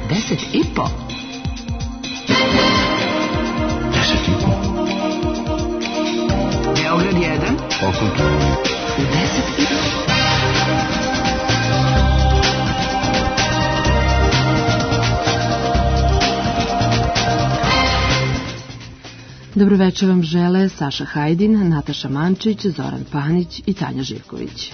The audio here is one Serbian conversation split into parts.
10,5. 10,5. Beograd 1. Okult. U 10,5. Dobroveče vam žele Saša Hajdin, Nataša Mančić, Zoran Panić i Tanja Živković.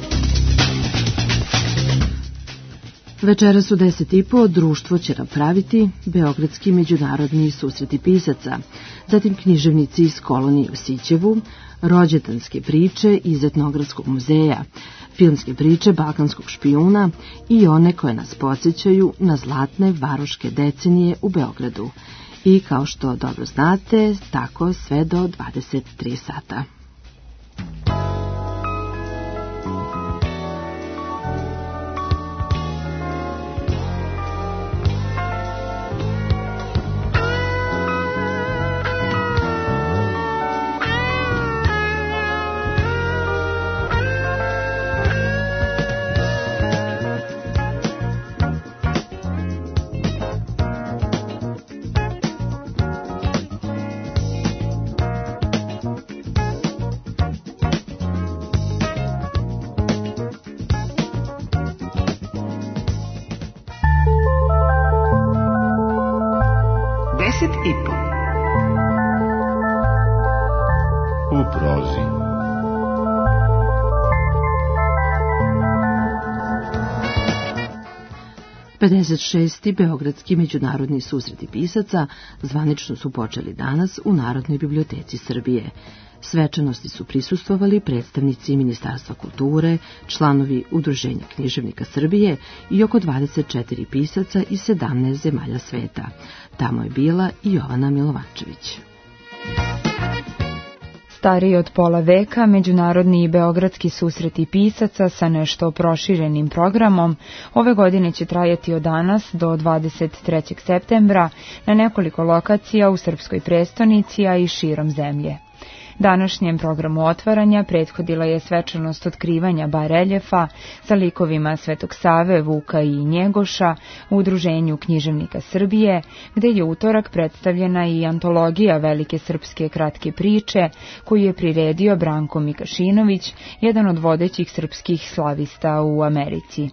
Večeras u 10,5 društvo će napraviti Beogradski međunarodni susreti pisaca, zatim književnici iz kolonije u Sićevu, rođendanske priče iz Etnografskog muzeja, filmske priče Balkanskog špijuna i one koje nas podsjećaju na zlatne varoške decenije u Beogradu. I kao što dobro znate, tako sve do 23 sata. U prozi. Pedeset Beogradski međunarodni susreti pisaca zvanično su počeli danas u Narodnoj biblioteci Srbije. Svečanosti su prisustvovali predstavnici Ministarstva kulture, članovi Udruženja književnika Srbije i oko 24 pisaca iz 17 zemalja sveta. Tamo je bila i Jovana Milovančević. Stariji od pola veka, međunarodni i beogradski susreti pisaca sa nešto proširenim programom ove godine će trajati od danas do 23. septembra na nekoliko lokacija u srpskoj prestonici, a i širom zemlje. Današnjem programu otvaranja prethodila je svečanost otkrivanja bareljefa sa likovima Svetog Save, Vuka i Njegoša u Udruženju književnika Srbije, gde je utorak predstavljena i antologija velike srpske kratke priče koju je priredio Branko Mikašinović, jedan od vodećih srpskih slavista u Americi.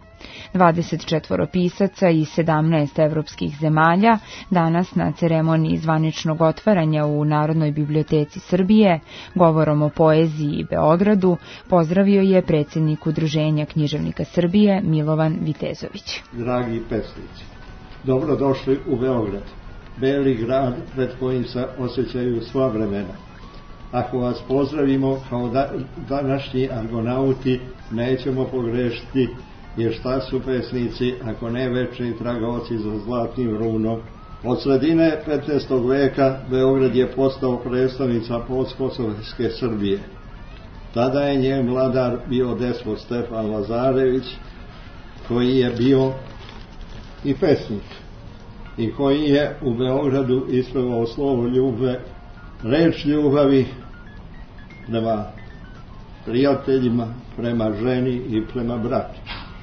24 pisaca iz 17 evropskih zemalja danas na ceremoniji zvaničnog otvaranja u Narodnoj biblioteci Srbije govorom o poeziji i Beogradu pozdravio je predsjednik Udruženja književnika Srbije Milovan Vitezović. Dragi pesnici, dobrodošli u Beograd, beli grad pred kojim se osjećaju sva vremena. Ako vas pozdravimo kao današnji argonauti, nećemo pogrešiti, jer šta su pesnici ako ne večni tragaoci za zlatnim runom. Od sredine 15. veka Beograd je postao predstavnica postkosovske Srbije. Tada je njen vladar bio despot Stefan Lazarević, koji je bio i pesnik i koji je u Beogradu ispevao slovo ljube, reč ljubavi prema prijateljima, prema ženi i prema bratu.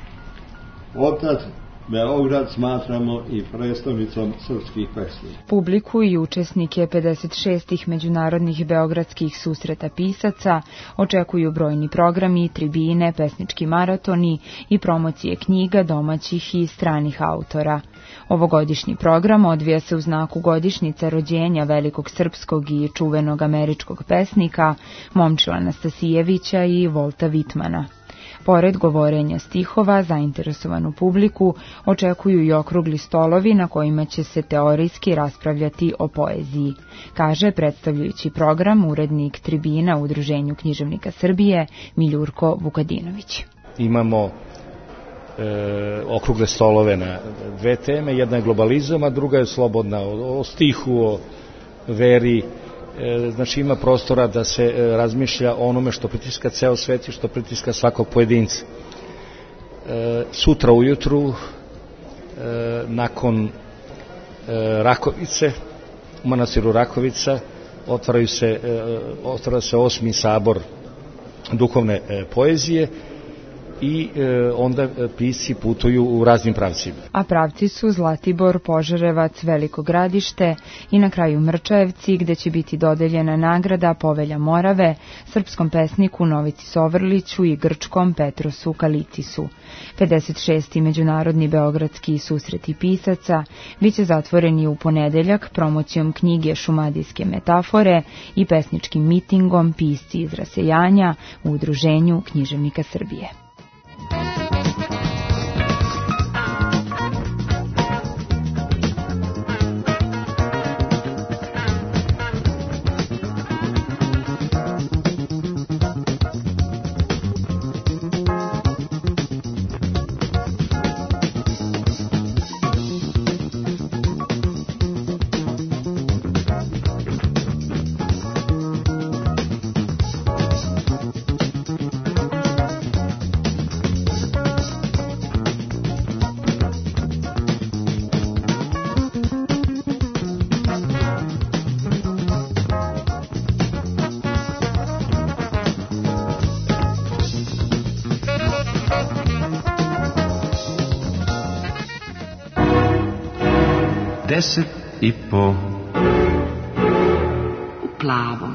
Otad Beograd smatramo i predstavnicom srpskih pesnika. Publiku i učesnike 56. međunarodnih beogradskih susreta pisaca očekuju brojni programi, tribine, pesnički maratoni i promocije knjiga domaćih i stranih autora. Ovogodišnji program odvija se u znaku godišnjice rođenja velikog srpskog i čuvenog američkog pesnika Momčila Anastasijevića i Volta Vitmana. Pored govorenja stihova, zainteresovanu publiku očekuju i okrugli stolovi na kojima će se teorijski raspravljati o poeziji, kaže predstavljajući program urednik tribina u Udruženju književnika Srbije Miljurko Vukadinović. Imamo okrugle stolove na dve teme, jedna je globalizam, a druga je slobodna, o stihu, o veri. Znači ima prostora da se razmišlja o onome što pritiska ceo svet i što pritiska svakog pojedinca. Sutra ujutru, nakon Rakovice, u manastiru Rakovica, otvara se 8. sabor duhovne poezije i onda pisci putuju u raznim pravcima. A pravci su Zlatibor, Požarevac, Veliko Gradište i na kraju Mrčajevci, gde će biti dodeljena nagrada Povelja Morave srpskom pesniku Novici Sovrliću i grčkom Petrosu Kalicisu. 56. međunarodni beogradski susreti pisaca biće zatvoreni u ponedeljak promocijom knjige Šumadijske metafore i pesničkim mitingom Pisci iz rasejanja u Udruženju književnika Srbije. Deset i po u plavom.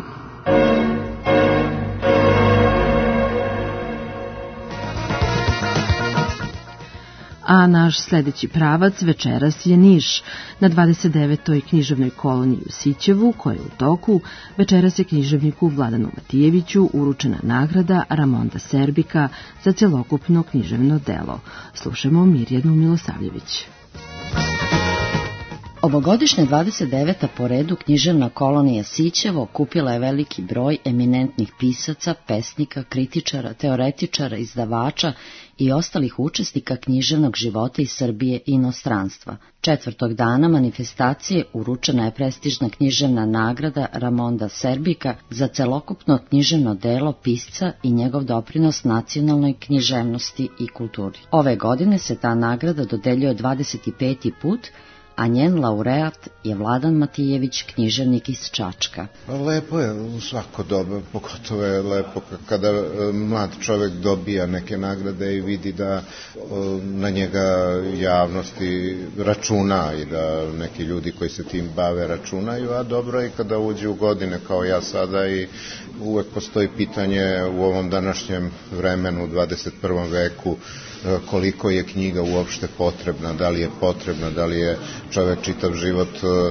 A naš sledeći pravac večeras je Niš. Na 29. književnoj koloniji u Sićevu, koja je u toku, večeras je književniku Vladanu Matijeviću uručena nagrada Ramonda Serbika za celokupno književno delo. Slušamo Mirjanu Milosavljević. Ovogodišnja 29. po redu književna kolonija Sićevo okupila je veliki broj eminentnih pisaca, pesnika, kritičara, teoretičara, izdavača i ostalih učesnika književnog života iz Srbije i inostranstva. Četvrtog dana manifestacije uručena je prestižna književna nagrada Ramonda Serbika za celokupno književno delo pisca i njegov doprinos nacionalnoj književnosti i kulturi. Ove godine se ta nagrada dodeljuje 25. put, a njen laureat je Vladan Matijević, književnik iz Čačka. Lepo je u svako doba, pogotovo je lepo kada mlad čovek dobija neke nagrade i vidi da na njega javnosti računa i da neki ljudi koji se tim bave računaju, a dobro je kada uđe u godine kao ja sada i uvek postoji pitanje u ovom današnjem vremenu, u 21. veku, koliko je knjiga uopšte potrebna, da li je potrebna, da li je čovek čitav život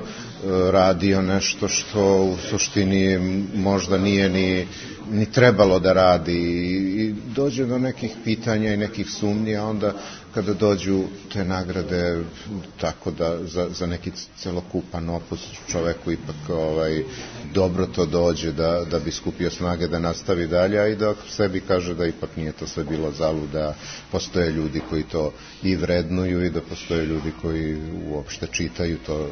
radio nešto što u suštini možda nije ni trebalo da radi i dođe do nekih pitanja i nekih sumnji, a onda kada dođu te nagrade tako da za neki celokupan opus čoveku ipak dobro to dođe da bi skupio snage da nastavi dalje, a i da sebi kaže da ipak nije to sve bilo zalud, da postoje ljudi koji to i vrednuju i da postoje ljudi koji uopšte čitaju to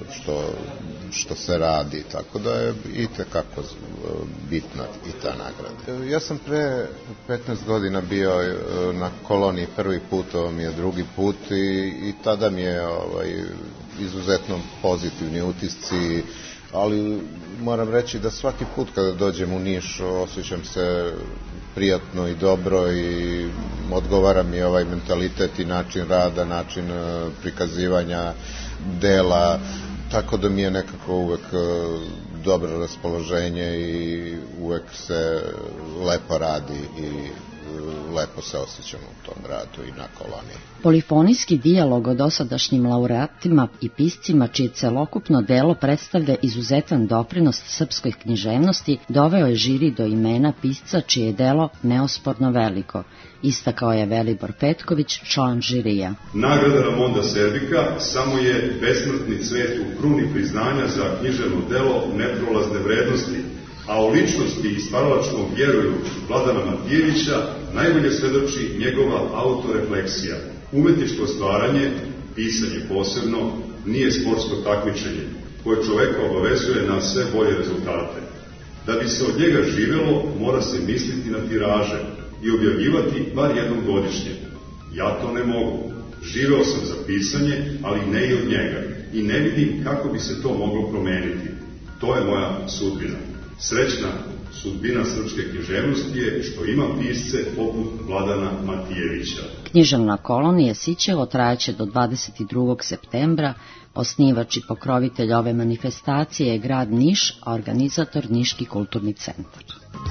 što se radi, tako da je i tekako bitna i ta nagrada. Ja sam pre 15 godina bio na koloniji prvi put, ovo mi je drugi put i tada mi je izuzetno pozitivni utisci, ali moram reći da svaki put kada dođem u Niš osjećam se prijatno i dobro i odgovara mi ovaj mentalitet i način rada, način prikazivanja dela, tako da mi je nekako uvek dobro raspoloženje i uvek se lepo radi i lepo se osjećam u tom radu i na koloniji. Polifonijski dijalog o dosadašnjim laureatima i piscima, čije celokupno delo predstavlja izuzetan doprinos srpskoj književnosti, doveo je žiri do imena pisca čije je delo neosporno veliko. Istakao je Velibor Petković, član žirija. Nagrada Ramonda Serbika samo je besmrtni cvet u kruni priznanja za književno delo neprolazne vrednosti, a o ličnosti i stvaralačkom vjeruju Vladana Matijevića najbolje svedoči njegova autorefleksija. Umetničko stvaranje, pisanje posebno, nije sportsko takmičenje, koje čoveka obavezuje na sve bolje rezultate. Da bi se od njega živelo, mora se misliti na tiraže i objavljivati bar jednom godišnje. Ja to ne mogu. Živeo sam za pisanje, ali ne i od njega. I ne vidim kako bi se to moglo promeniti. To je moja sudbina. Srećna Sudbina srpske književnosti je što ima pisce poput Vladana Matijevića. Književna kolonija Sićevo trajaće do 22. septembra. Osnivač i pokrovitelj ove manifestacije je grad Niš, a organizator Niški kulturni centar.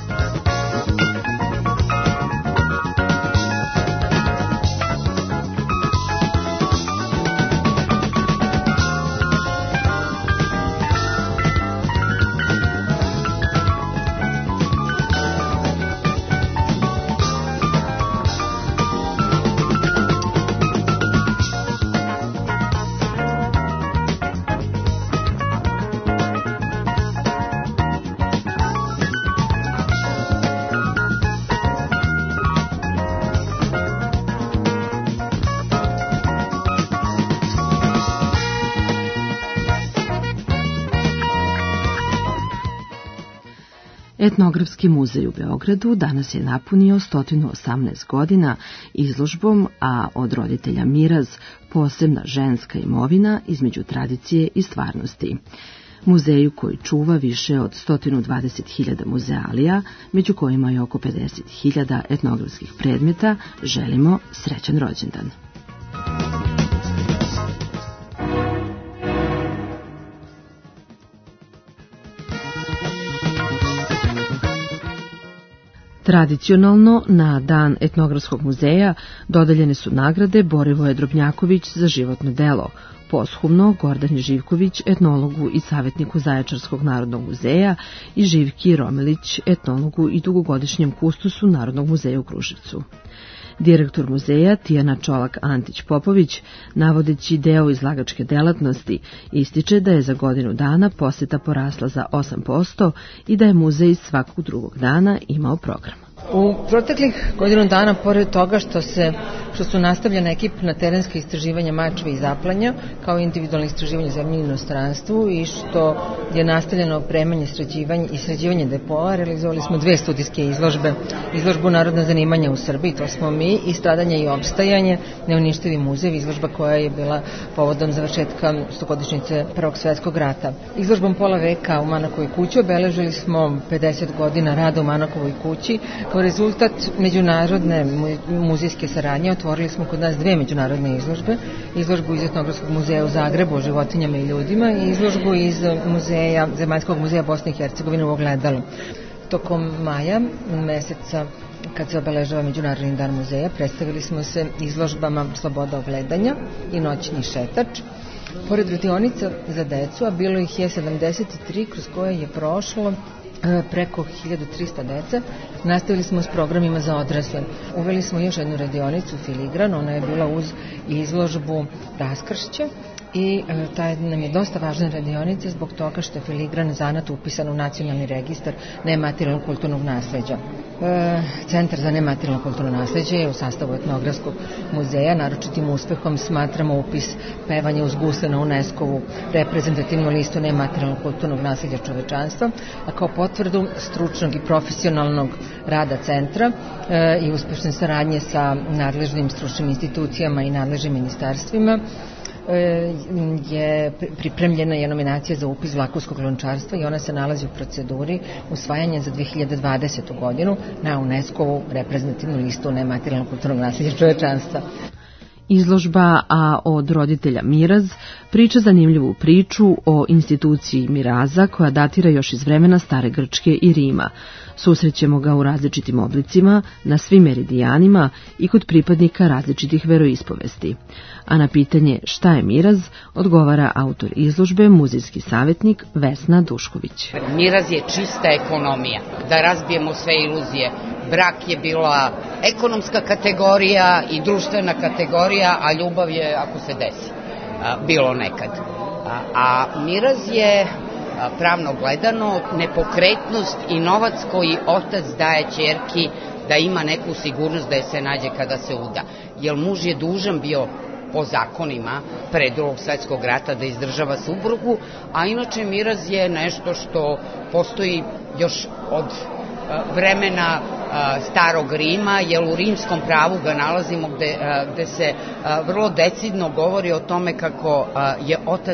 Etnografski muzej u Beogradu danas je napunio 118 godina izložbom, a od roditelja Miraz posebna ženska imovina između tradicije i stvarnosti. Muzeju koji čuva više od 120.000 muzealija, među kojima je oko 50.000 etnografskih predmeta, želimo srećan rođendan. Tradicionalno, na dan Etnografskog muzeja dodeljene su nagrade Borivoje Drobnjaković za životno delo, posthumno Gordani Živković, etnologu i savjetniku Zaječarskog narodnog muzeja, i Živki Romelić, etnologu i dugogodišnjem kustosu Narodnog muzeja u Kruševcu. Direktor muzeja Tijana Čolak-Antić-Popović, navodeći deo izlagačke delatnosti, ističe da je za godinu dana poseta porasla za 8% i da je muzej svakog drugog dana imao program. U proteklih godinu dana, pored toga što su nastavljene ekipna terenska istraživanja mačve i zaplanja, kao individualno istraživanje zemlje u inostranstvu, i što je nastavljeno opremanje i sređivanje depoa, realizovali smo 2 studijske izložbe. Izložbu Narodna zanimanja u Srbiji, to smo mi, i Stradanje i opstajanje, neuništivi muzej, izložba koja je bila povodom završetka 100-godišnjice Prvog svetskog rata. Izložbom Pola veka u Manakovoj kući obeležili smo 50 godina rada u Manakovoj kući. Kao rezultat međunarodne muzejske saradnje otvorili smo kod nas 2 međunarodne izložbe. Izložbu iz Etnografskog muzeja u Zagrebu o životinjama i ljudima i izložbu iz Zemaljskog muzeja Bosne i Hercegovine u Ogledalu. Tokom maja meseca, kad se obeležava Međunarodni dan muzeja, predstavili smo se izložbama Sloboda ogledanja i Noćni šetač. Pored radionica za decu, a bilo ih je 73 kroz koje je prošlo preko 1300 dece, nastavili smo s programima za odrasle. Uveli smo još jednu radionicu, Filigran, ona je bila uz izložbu Raskršća, i ta nam je dosta važna radionica zbog toga što je filigran zanat upisan u nacionalni registar nematerijalnog kulturnog nasleđa. Centar za nematerijalno kulturno nasleđe je u sastavu Etnografskog muzeja. Naročitim uspehom smatramo upis pevanja uz gusle na UNESCO-vu reprezentativnu listu nematerijalnog kulturnog nasleđa čovečanstva, a kao potvrdu stručnog i profesionalnog rada centra i uspešne saradnje sa nadležnim stručnim institucijama i nadležnim ministarstvima je pripremljena je nominacija za upis vlakovskog lončarstva i ona se nalazi u proceduri usvajanja za 2020. godinu na UNESCO-vu reprezentativnu listu nematerijalnog kulturnog nasleđa čovečanstva. Izložba A od roditelja Miraz priča zanimljivu priču o instituciji Miraza koja datira još iz vremena Stare Grčke i Rima. Susrećemo ga u različitim oblicima, na svim meridijanima i kod pripadnika različitih veroispovesti. A na pitanje šta je Miraz odgovara autor izložbe, muzejski savjetnik Vesna Dušković. Miraz je čista ekonomija, da razbijemo sve iluzije. Brak je bila ekonomska kategorija i društvena kategorija, a ljubav je, ako se desi, bilo nekad. A Miraz je pravno gledano nepokretnost i novac koji otac daje ćerki da ima neku sigurnost da je se nađe kada se uda. Jer muž je dužan bio po zakonima pre Drugog svetskog rata da izdržava suprugu, a inače Miraz je nešto što postoji još od vremena Starog Rima, jer u rimskom pravu ga nalazimo gde se vrlo decidno govori o tome kako je otac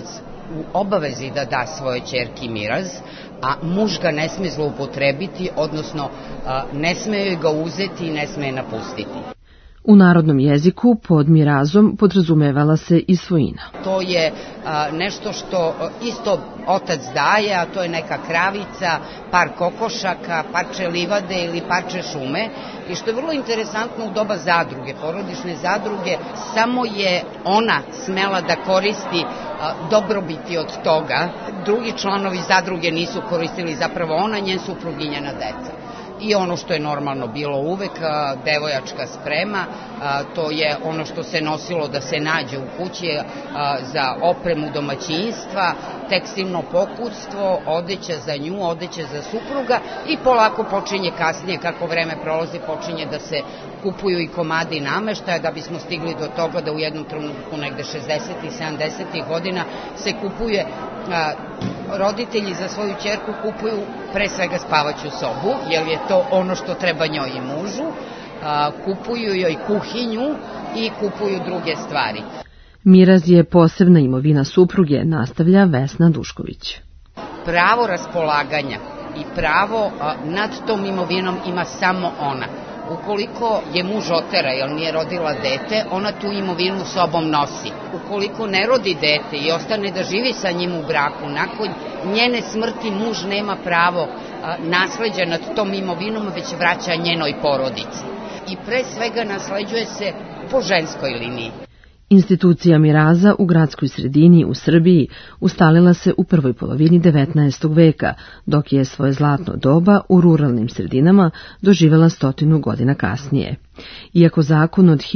u obavezi da da svoje ćerki miraz, a muž ga ne sme zloupotrebiti, odnosno ne sme joj ga uzeti i ne sme je napustiti. U narodnom jeziku pod mirazom podrazumevala se i svojina. To je nešto što isto otac daje, a to je neka kravica, par kokošaka, parče livade ili parče šume. I što je vrlo interesantno u doba zadruge, porodične zadruge, samo je ona smela da koristi dobrobiti od toga. Drugi članovi zadruge nisu koristili, zapravo ona, njen suprug i njena deca. I ono što je normalno bilo uvek, devojačka sprema, to je ono što se nosilo da se nađe u kući za opremu domaćinstva, tekstilno pokućstvo, odeća za nju, odeća za supruga i polako počinje kasnije, kako vreme prolazi, počinje da se kupuju i komadi nameštaja, da bismo stigli do toga da u jednom trenutku negde 60. i 70. godina se kupuje, roditelji za svoju ćerku kupuju pre svega spavaću sobu, jer je to ono što treba njoj i mužu, kupuju joj kuhinju i kupuju druge stvari. Miraz je posebna imovina supruge, nastavlja Vesna Dušković. Pravo raspolaganja i pravo nad tom imovinom ima samo ona. Ukoliko je muž otera jer nije rodila dete, ona tu imovinu sobom nosi. Ukoliko ne rodi dete i ostane da živi sa njim u braku, nakon njene smrti muž nema pravo nasleđa nad tom imovinom, već vraća njenoj porodici. I pre svega nasleđuje se po ženskoj liniji. Institucija miraza u gradskoj sredini u Srbiji ustalila se u prvoj polovini 19. veka, dok je svoje zlatno doba u ruralnim sredinama doživela 100 godina kasnije. Iako zakon od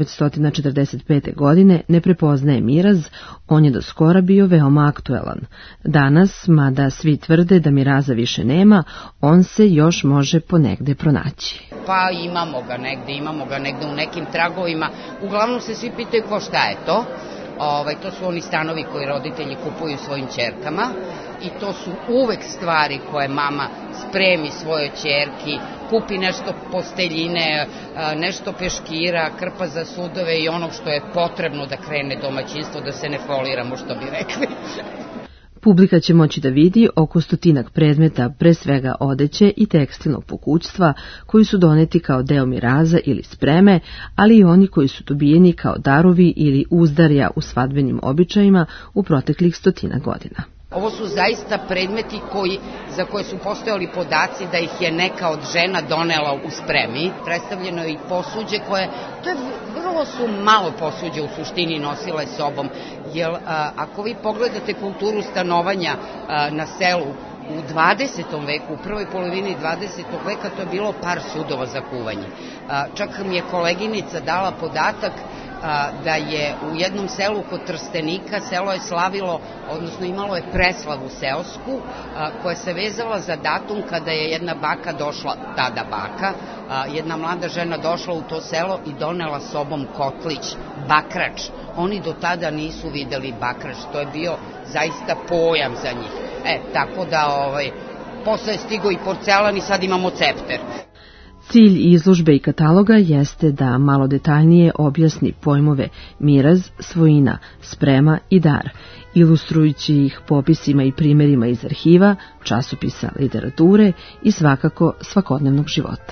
1945. godine ne prepoznaje miraz, on je do skora bio veoma aktuelan. Danas, mada svi tvrde da miraza više nema, on se još može ponegde pronaći. Pa imamo ga negde u nekim tragovima. Uglavnom se svi pitaju ko šta je to. To su oni stanovi koji roditelji kupuju svojim ćerkama i to su uvek stvari koje mama spremi svojoj ćerki, kupi nešto posteljine, nešto peškira, krpa za sudove i onog što je potrebno da krene domaćinstvo, da se ne foliramo, što bi rekli. Publika će moći da vidi oko 100 predmeta, pre svega odeće i tekstilnog pokućstva, koji su doneti kao deo miraza ili spreme, ali i oni koji su dobijeni kao darovi ili uzdarja u svadbenim običajima u proteklih 100 godina. Ovo su zaista predmeti za koje su postojali podaci da ih je neka od žena donela u spremi. Predstavljeno je i posuđe koje, vrlo su malo posuđe u suštini nosile sobom, jer ako vi pogledate kulturu stanovanja na selu u 20. veku, u prvoj polovini 20. veka, to je bilo par sudova za kuvanje. Čak mi je koleginica dala podatak da je u jednom selu kod Trstenika, selo je slavilo, odnosno imalo je preslavu seosku, koja se vezala za datum kada je jedna baka došla, tada baka, jedna mlada žena došla u to selo i donela sobom kotlić, bakrač. Oni do tada nisu videli bakrač, to je bio zaista pojam za njih. Tako da posle je stigo i porcelan i sad imamo cepter. Cilj izložbe i kataloga jeste da malo detaljnije objasni pojmove miraz, svojina, sprema i dar, ilustrujući ih popisima i primerima iz arhiva, časopisa, literature i svakako svakodnevnog života.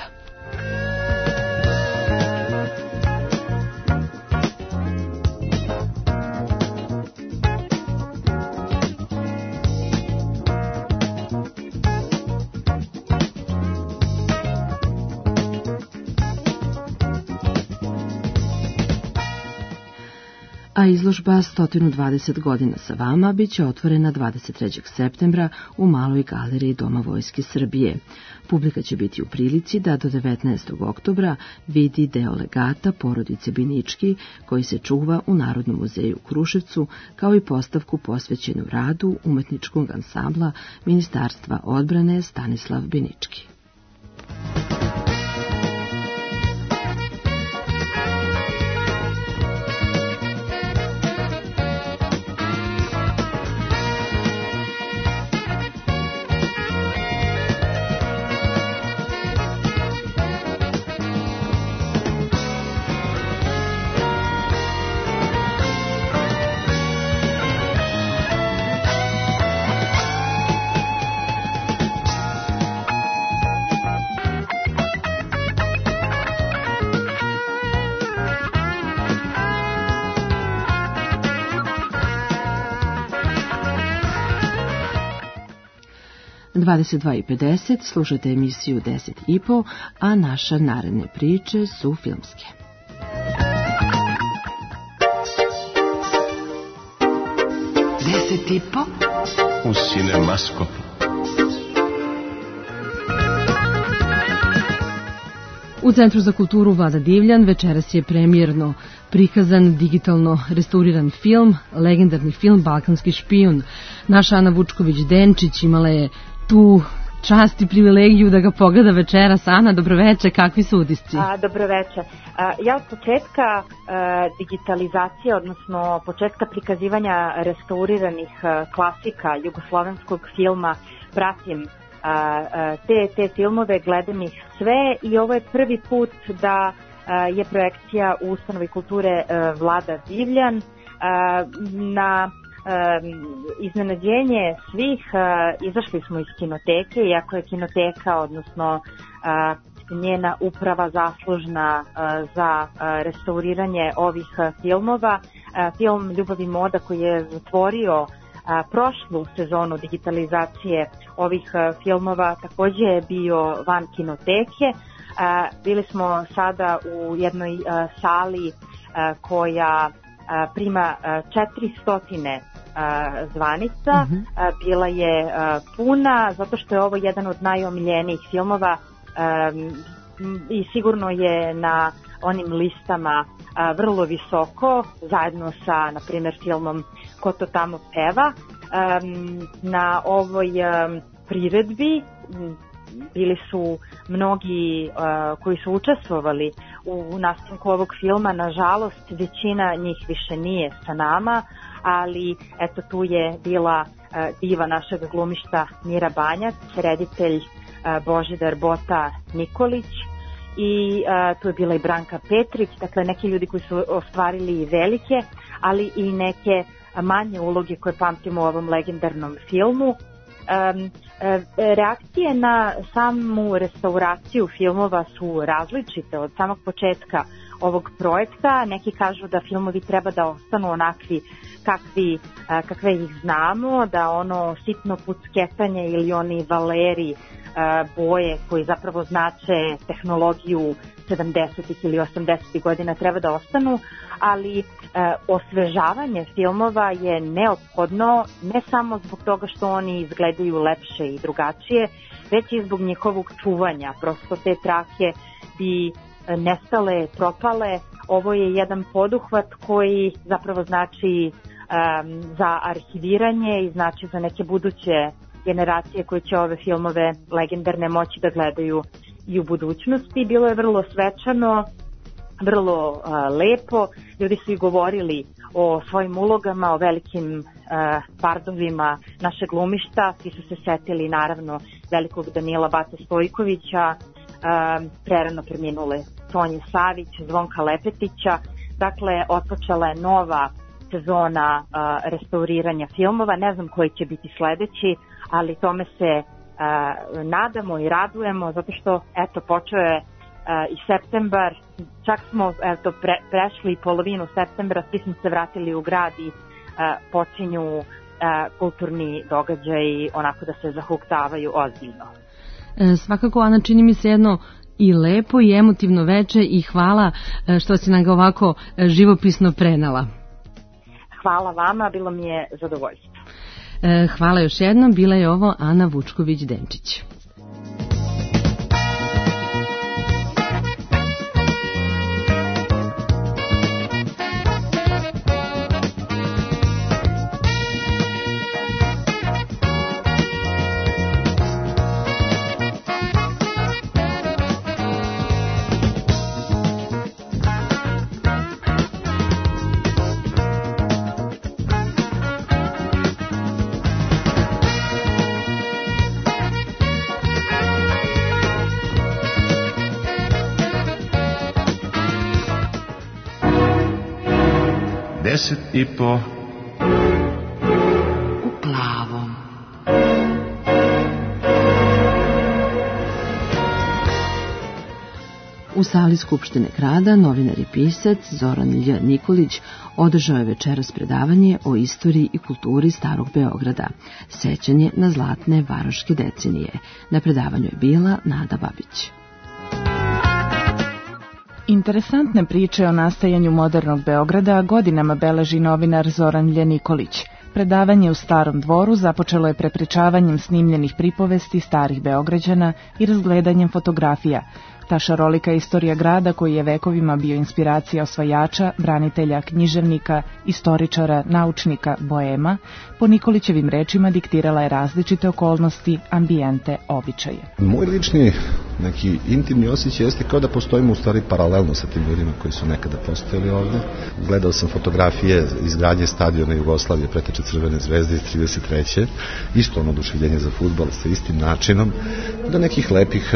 A izložba 120 godina sa vama biće otvorena 23. septembra u Maloj galeriji Doma Vojske Srbije. Publika će biti u prilici da do 19. oktobra vidi deo legata porodice Binički koji se čuva u Narodnom muzeju u Kruševcu, kao i postavku posvećenu radu umetničkog ansambla Ministarstva odbrane Stanislav Binički. 22:50 slušate emisiju 10,5, a naše naredne priče su filmske. U Cinemaskopu. U Centru za kulturu Vlada Divljan večeras je premijerno prikazan digitalno restauriran film, legendarni film Balkanski špijun. Naša Ana Vučković-Denčić imala je tu čast i privilegiju da ga pogleda večeras. Ana, dobroveče, kakvi su utisci? Dobroveče. Ja od početka digitalizacije, odnosno početka prikazivanja restauriranih klasika jugoslovenskog filma pratim te filmove, gledam ih sve i ovo je prvi put da je projekcija u Ustanovi kulture Vlada Divljan. Na iznenađenje svih izašli smo iz kinoteke, iako je kinoteka, odnosno njena uprava zaslužna za restauriranje ovih filmova. Film Ljubav i moda koji je zatvorio prošlu sezonu digitalizacije ovih filmova takođe je bio van kinoteke. Bili smo sada u jednoj sali koja prima 400 zvanica. Bila je puna zato što je ovo jedan od najomiljenijih filmova i sigurno je na onim listama vrlo visoko, zajedno sa, na primjer, filmom Ko to tamo peva. Na ovoj priredbi bili su mnogi koji su učestvovali u nastanku ovog filma. Nažalost, većina njih više nije sa nama, ali eto, tu je bila diva našeg glumišta Mira Banjac, reditelj Božidar Bota Nikolić i tu je bila i Branka Petrić, dakle neki ljudi koji su ostvarili velike, ali i neke manje uloge koje pamtimo u ovom legendarnom filmu. Reakcije na samu restauraciju filmova su različite od samog početka ovog projekta. Neki kažu da filmovi treba da ostanu onakvi kakve ih znamo, da ono sitno pucketanje ili oni valeri boje koji zapravo znače tehnologiju 70. ili 80. godina treba da ostanu, ali osvežavanje filmova je neophodno ne samo zbog toga što oni izgledaju lepše i drugačije, već i zbog njihovog čuvanja. Prosto te trake bi nestale, propale. Ovo je jedan poduhvat koji zapravo znači za arhiviranje i znači za neke buduće generacije koje će ove filmove legendarne moći da gledaju i u budućnosti. Bilo je vrlo svečano, vrlo lepo. Ljudi su i govorili o svojim ulogama, o velikim pardovima naše glumišta. Svi su se setili naravno velikog Danila Bate Stojkovića, prerano preminule Sonje Savić, Zvonka Lepetića. Dakle, otpočela je nova sezona restauriranja filmova. Ne znam koji će biti sledeći, ali tome se nadamo i radujemo, zato što eto, počeo je i septembar, čak smo prešli i polovinu septembra, svi smo se vratili u grad i počinju kulturni događaji onako da se zahuktavaju ozbiljno. Svakako, Ana, čini mi se jedno i lepo i emotivno veče i hvala što si nam ga ovako živopisno prenala. Hvala vama, bilo mi je zadovoljstvo. Hvala još jednom, bila je ovo Ana Vučković-Denčić. Deset i po u plavom. U sali Skupštine grada novinar i pisac Zoran Lj. Nikolić održao je večeras predavanje o istoriji i kulturi Starog Beograda, sećanje na zlatne varoške decenije. Na predavanju je bila Nada Babić. Interesantne priče o nastajanju modernog Beograda godinama beleži novinar Zoran Lj. Nikolić. Predavanje u Starom dvoru započelo je prepričavanjem snimljenih pripovesti starih Beograđana i razgledanjem fotografija. Ta šarolika istorija grada koji je vekovima bio inspiracija osvajača, branitelja, književnika, istoričara, naučnika, boema, po Nikolićevim rečima diktirala je različite okolnosti, ambijente, običaje. Moj lični neki intimni osjećaj jeste kao da postojimo u stvari paralelno sa tim ljudima koji su nekada postojali ovde. Gledao sam fotografije izgradnje stadiona Jugoslavije, preteče Crvene zvezde iz 33. Isto ono oduševljenje za fudbal sa istim načinom, do nekih lepih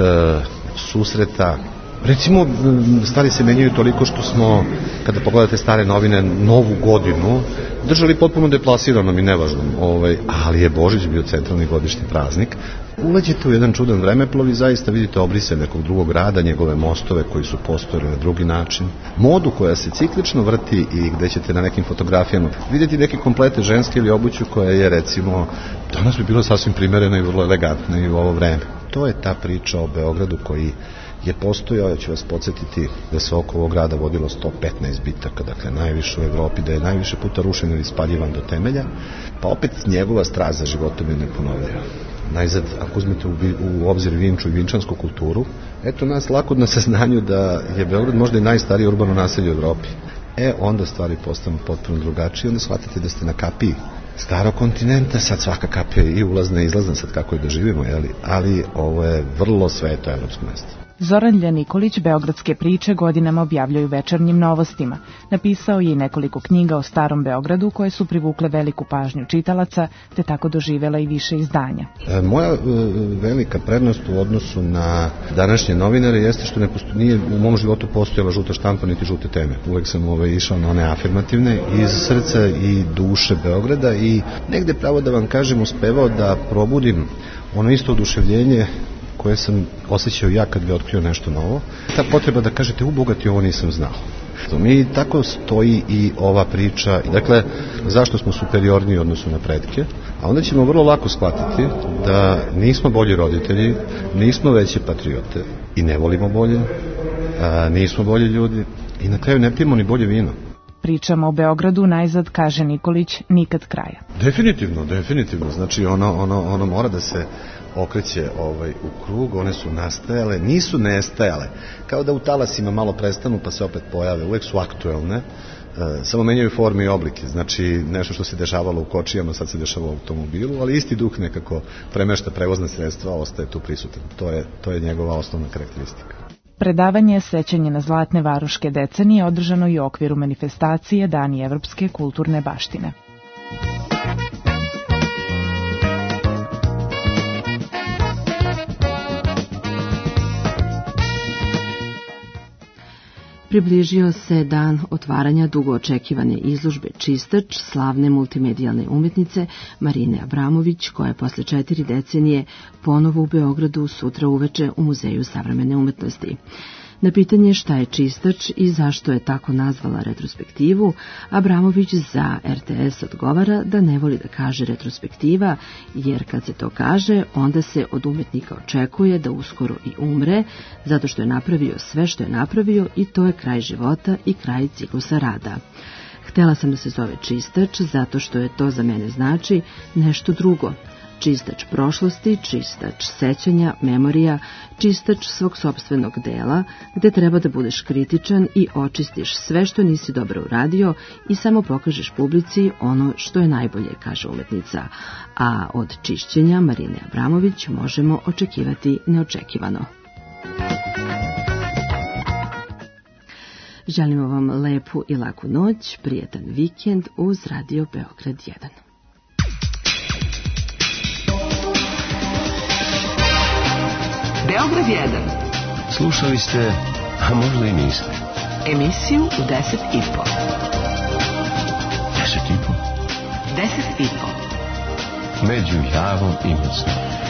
susreta. Recimo, stvari se menjaju toliko što smo, kada pogledate stare novine, Novu godinu držali potpuno deplasiranom i nevažnom, ali je Božić bio centralni godišnji praznik. Ulađete u jedan čudan vremeplov i zaista vidite obrise nekog drugog grada, njegove mostove koji su postojali na drugi način, modu koja se ciklično vrti i gde ćete na nekim fotografijama vidjeti neke komplete ženske ili obuću koja je, recimo, danas bi bilo sasvim primerena i vrlo elegantna i u ovo vreme. To je ta priča o Beogradu koji je postojao, ja ću vas podsjetiti da se oko ovog grada vodilo 115 bitaka, dakle najviše u Evropi, da je najviše puta rušen ili spaljivan do temelja, pa opet njegova straza životom je neponovljiva. Najzad, ako uzmete u obzir Vinču i vinčansku kulturu, eto nas lako na saznanju da je Beograd možda i najstarije urbano naselje u Evropi. Onda stvari postanu potpuno drugačije, onda shvatite da ste na kapiji starog kontinenta, sad svaka kapija je i ulazna i izlazna, sad kako je da živimo, ali ovo je vrlo sveto evropsko mesto. Zoran Lj. Nikolić beogradske priče godinama objavljaju Večernjim novostima. Napisao je i nekoliko knjiga o starom Beogradu koje su privukle veliku pažnju čitalaca, te tako doživela i više izdanja. Moja velika prednost u odnosu na današnje novinare jeste što nije u mom životu postojala žuta štampa niti žute teme. Uvek sam išao na one afirmativne iz srca i duše Beograda i negde, pravo da vam kažem, uspevao da probudim ono isto oduševljenje koje sam osjećao ja kad bi otkrio nešto novo. Ta potreba da kažete, bogati, ovo nisam znao. Mi tako stoji i ova priča. Dakle, zašto smo superiorniji u odnosu na pretke? A onda ćemo vrlo lako shvatiti da nismo bolji roditelji, nismo veće patriote i ne volimo bolje, nismo bolji ljudi i na kraju ne pijemo ni bolje vino. Pričamo o Beogradu, najzad, kaže Nikolić, nikad kraja. Definitivno. Znači, ono mora da se okreće u krug, one su nastajale, nisu nestajale, kao da u talasima malo prestanu pa se opet pojave, uvek su aktuelne, samo menjaju forme i oblike, znači nešto što se dešavalo u kočijama sad se dešava u automobilu, ali isti duh nekako premešta prevozna sredstva, ostaje tu prisutan, to je njegova osnovna karakteristika. Predavanje Sećanje na zlatne varoške decenije održano i u okviru manifestacije Dani evropske kulturne baštine. Približio se dan otvaranja dugo očekivane izložbe Čistač slavne multimedijalne umetnice Marine Abramović, koja je posle 4 decenije ponovo u Beogradu sutra uveče u Muzeju savremene umetnosti. Na pitanje šta je Čistač i zašto je tako nazvala retrospektivu, Abramović za RTS odgovara da ne voli da kaže retrospektiva, jer kad se to kaže, onda se od umetnika očekuje da uskoro i umre, zato što je napravio sve što je napravio i to je kraj života i kraj ciklusa rada. Htela sam da se zove Čistač, zato što je to za mene znači nešto drugo. Čistač prošlosti, čistač sećanja, memorija, čistač svog sopstvenog dela, gde treba da budeš kritičan i očistiš sve što nisi dobro uradio i samo pokažeš publici ono što je najbolje, kaže umetnica. A od čišćenja Marine Abramović možemo očekivati neočekivano. Želimo vam lepu i laku noć, prijetan vikend uz Radio Beograd 1. Beograd 1. Slušali ste, a možda i niste. Emisiju u 10:30. 10:30? 10:30. Među Javom i Mocnom.